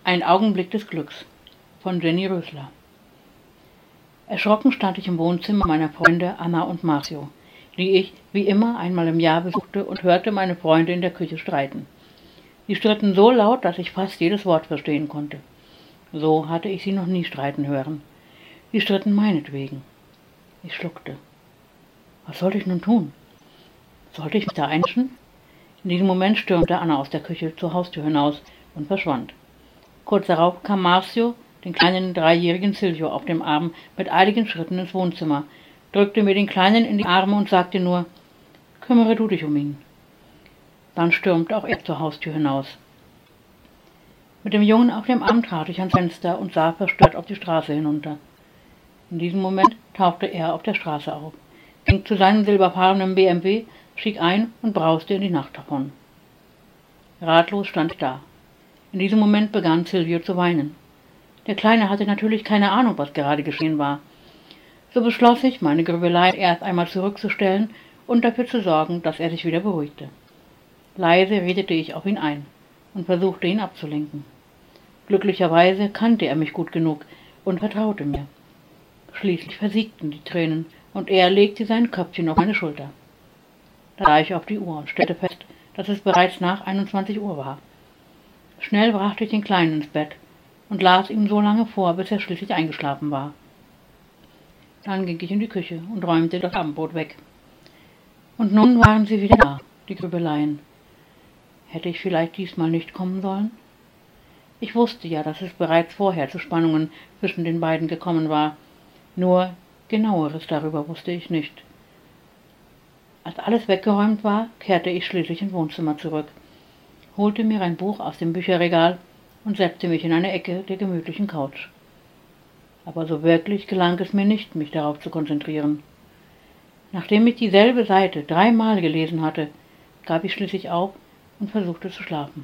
Ein Augenblick des Glücks von Jenny Rösler. Erschrocken stand ich im Wohnzimmer meiner Freunde Anna und Marcio, die ich wie immer einmal im Jahr besuchte, und hörte meine Freunde in der Küche streiten. Sie stritten so laut, dass ich fast jedes Wort verstehen konnte. So hatte ich sie noch nie streiten hören. Sie stritten meinetwegen. Ich schluckte. Was sollte ich nun tun? Sollte ich mich da einmischen? In diesem Moment stürmte Anna aus der Küche zur Haustür hinaus und verschwand. Kurz darauf kam Marcio, den kleinen 3-jährigen Silvio, auf dem Arm mit eiligen Schritten ins Wohnzimmer, drückte mir den Kleinen in die Arme und sagte nur: »Kümmere du dich um ihn.« Dann stürmte auch er zur Haustür hinaus. Mit dem Jungen auf dem Arm trat ich ans Fenster und sah verstört auf die Straße hinunter. In diesem Moment tauchte er auf der Straße auf, ging zu seinem silberfarbenen BMW, stieg ein und brauste in die Nacht davon. Ratlos stand ich da. In diesem Moment begann Silvio zu weinen. Der Kleine hatte natürlich keine Ahnung, was gerade geschehen war. So beschloss ich, meine Grübelei erst einmal zurückzustellen und dafür zu sorgen, dass er sich wieder beruhigte. Leise redete ich auf ihn ein und versuchte, ihn abzulenken. Glücklicherweise kannte er mich gut genug und vertraute mir. Schließlich versiegten die Tränen und er legte sein Köpfchen auf meine Schulter. Da sah ich auf die Uhr und stellte fest, dass es bereits nach 21 Uhr war. Schnell brachte ich den Kleinen ins Bett und las ihm so lange vor, bis er schließlich eingeschlafen war. Dann ging ich in die Küche und räumte das Abendbrot weg. Und nun waren sie wieder da, die Grübeleien. Hätte ich vielleicht diesmal nicht kommen sollen? Ich wusste ja, dass es bereits vorher zu Spannungen zwischen den beiden gekommen war. Nur Genaueres darüber wusste ich nicht. Als alles weggeräumt war, kehrte ich schließlich ins Wohnzimmer zurück, holte mir ein Buch aus dem Bücherregal und setzte mich in eine Ecke der gemütlichen Couch. Aber so wirklich gelang es mir nicht, mich darauf zu konzentrieren. Nachdem ich dieselbe Seite 3-mal gelesen hatte, gab ich schließlich auf und versuchte zu schlafen.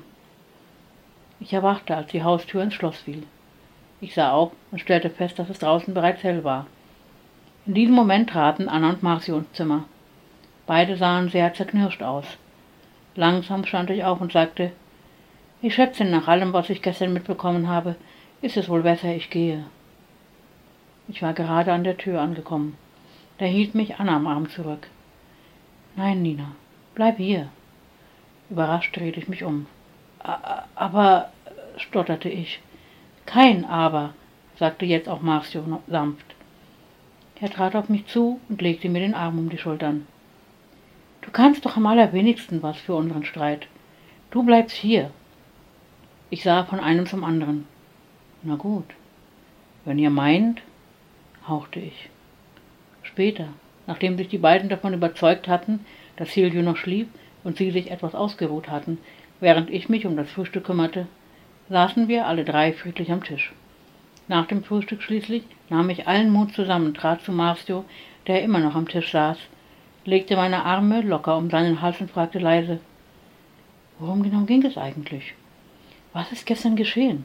Ich erwachte, als die Haustür ins Schloss fiel. Ich sah auf und stellte fest, dass es draußen bereits hell war. In diesem Moment traten Anna und Marcio ins Zimmer. Beide sahen sehr zerknirscht aus. Langsam stand ich auf und sagte: »Ich schätze, nach allem, was ich gestern mitbekommen habe, ist es wohl besser, ich gehe.« Ich war gerade an der Tür angekommen. Da hielt mich Anna am Arm zurück. »Nein, Nina, bleib hier.« Überrascht drehte ich mich um. »Aber«, stotterte ich. »Kein Aber«, sagte jetzt auch Marcio sanft. Er trat auf mich zu und legte mir den Arm um die Schultern. »Du kannst doch am allerwenigsten was für unseren Streit. Du bleibst hier.« Ich sah von einem zum anderen. »Na gut, wenn ihr meint«, hauchte ich. Später, nachdem sich die beiden davon überzeugt hatten, dass Silvio noch schlief und sie sich etwas ausgeruht hatten, während ich mich um das Frühstück kümmerte, saßen wir alle 3 friedlich am Tisch. Nach dem Frühstück schließlich nahm ich allen Mut zusammen, trat zu Marcio, der immer noch am Tisch saß, legte meine Arme locker um seinen Hals und fragte leise: »Worum genau ging es eigentlich? Was ist gestern geschehen?«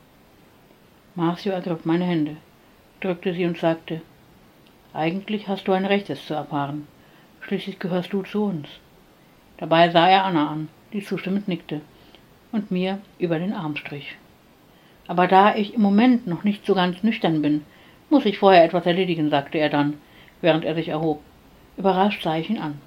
Marcio ergriff meine Hände, drückte sie und sagte: »Eigentlich hast du ein Recht, es zu erfahren. Schließlich gehörst du zu uns.« Dabei sah er Anna an, die zustimmend nickte und mir über den Arm strich. »Aber da ich im Moment noch nicht so ganz nüchtern bin, muss ich vorher etwas erledigen«, sagte er dann, während er sich erhob. Überrascht sah ich ihn an.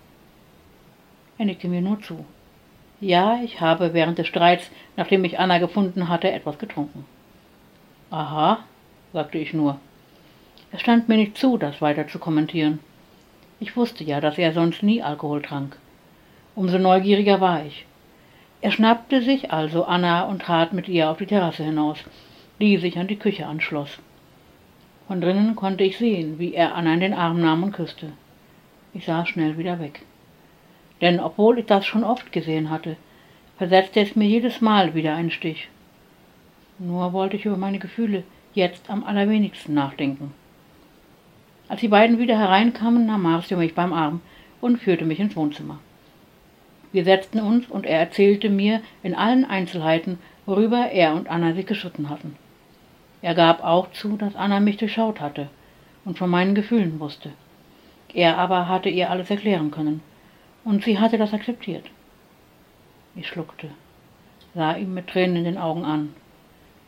Er nickte mir nur zu. Ja, ich habe während des Streits, nachdem ich Anna gefunden hatte, etwas getrunken. »Aha«, sagte ich nur. Es stand mir nicht zu, das weiter zu kommentieren. Ich wusste ja, dass er sonst nie Alkohol trank. Umso neugieriger war ich. Er schnappte sich also Anna und trat mit ihr auf die Terrasse hinaus, die sich an die Küche anschloss. Von drinnen konnte ich sehen, wie er Anna in den Arm nahm und küsste. Ich sah schnell wieder weg. Denn obwohl ich das schon oft gesehen hatte, versetzte es mir jedes Mal wieder einen Stich. Nur wollte ich über meine Gefühle jetzt am allerwenigsten nachdenken. Als die beiden wieder hereinkamen, nahm Marcio mich beim Arm und führte mich ins Wohnzimmer. Wir setzten uns und er erzählte mir in allen Einzelheiten, worüber er und Anna sich gestritten hatten. Er gab auch zu, dass Anna mich durchschaut hatte und von meinen Gefühlen wusste. Er aber hatte ihr alles erklären können, und sie hatte das akzeptiert. Ich schluckte, sah ihn mit Tränen in den Augen an.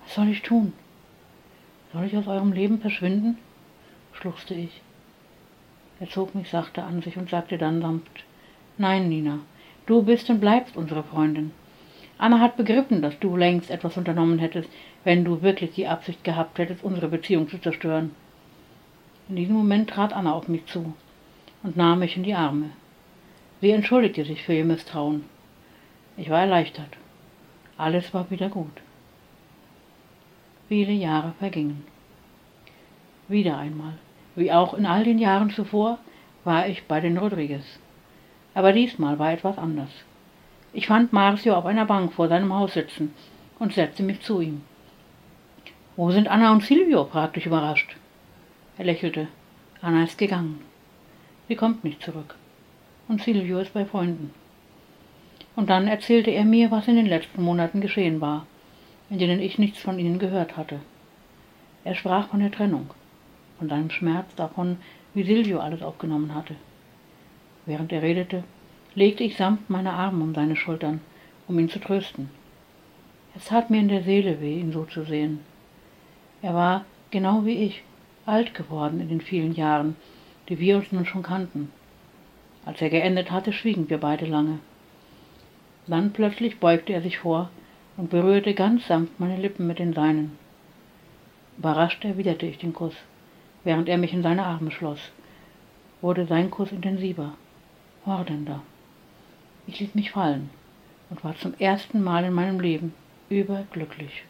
Was soll ich tun? Soll ich aus eurem Leben verschwinden? Schluchzte ich. Er zog mich sachte an sich und sagte dann sanft: Nein, Nina, du bist und bleibst unsere Freundin. Anna hat begriffen, dass du längst etwas unternommen hättest, wenn du wirklich die Absicht gehabt hättest, unsere Beziehung zu zerstören. In diesem Moment trat Anna auf mich zu und nahm mich in die Arme. Sie entschuldigte sich für ihr Misstrauen. Ich war erleichtert. Alles war wieder gut. Viele Jahre vergingen. Wieder einmal, wie auch in all den Jahren zuvor, war ich bei den Rodriguez. Aber diesmal war etwas anders. Ich fand Marcio auf einer Bank vor seinem Haus sitzen und setzte mich zu ihm. »Wo sind Anna und Silvio?« fragte ich überrascht. Er lächelte. »Anna ist gegangen. Sie kommt nicht zurück. Und Silvio ist bei Freunden.« Und dann erzählte er mir, was in den letzten Monaten geschehen war, in denen ich nichts von ihnen gehört hatte. Er sprach von der Trennung, von seinem Schmerz, davon, wie Silvio alles aufgenommen hatte. Während er redete, legte ich sanft meine Arme um seine Schultern, um ihn zu trösten. Es tat mir in der Seele weh, ihn so zu sehen. Er war, genau wie ich, alt geworden in den vielen Jahren, die wir uns nun schon kannten. Als er geendet hatte, schwiegen wir beide lange. Dann plötzlich beugte er sich vor und berührte ganz sanft meine Lippen mit den seinen. Überrascht erwiderte ich den Kuss, während er mich in seine Arme schloss, wurde sein Kuss intensiver, mordender. Ich ließ mich fallen und war zum ersten Mal in meinem Leben überglücklich.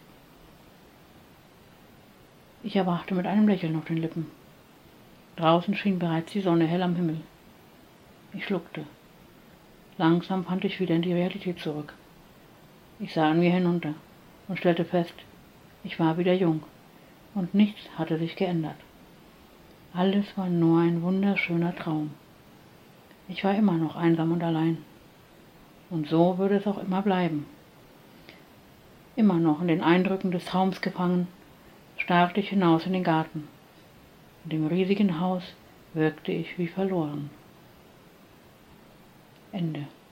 Ich erwachte mit einem Lächeln auf den Lippen. Draußen schien bereits die Sonne hell am Himmel. Ich schluckte. Langsam fand ich wieder in die Realität zurück. Ich sah an mir hinunter und stellte fest, ich war wieder jung und nichts hatte sich geändert. Alles war nur ein wunderschöner Traum. Ich war immer noch einsam und allein. Und so würde es auch immer bleiben. Immer noch in den Eindrücken des Traums gefangen, starrte ich hinaus in den Garten. In dem riesigen Haus wirkte ich wie verloren. Ende.